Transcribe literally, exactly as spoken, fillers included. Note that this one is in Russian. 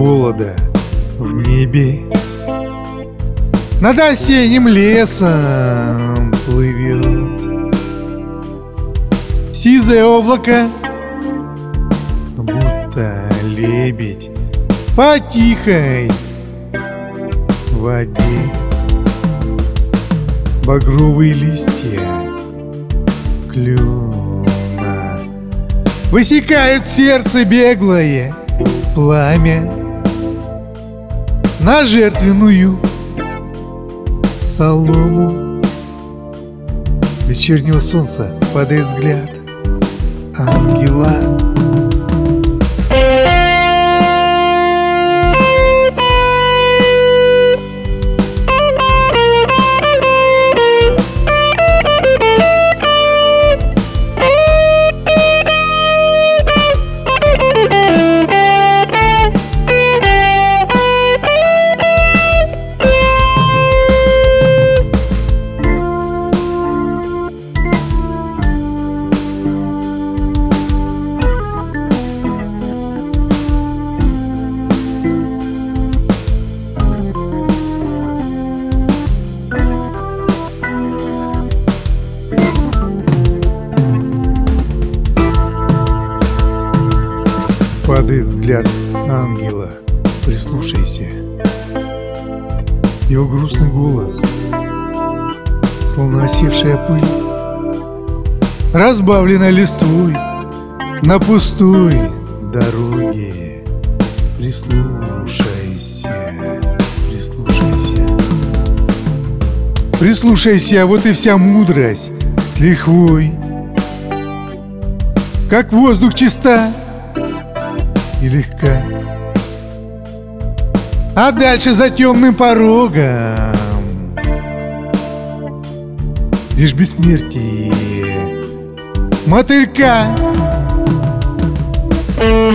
холода в небе. Над осенним лесом плывет сизое облако, будто лебедь по тихой воде. Багровые листья клена высекают сердце беглое пламя на жертвенную солому. Вечернего солнца падает взгляд ангела. Падает взгляд ангела, прислушайся. Его грустный голос, словно осевшая пыль, разбавлена листвой на пустой дороге. Прислушайся, прислушайся. Прислушайся, вот и вся мудрость с лихвой. Как воздух чиста и легка, а дальше за темным порогом лишь бессмертие мотылька.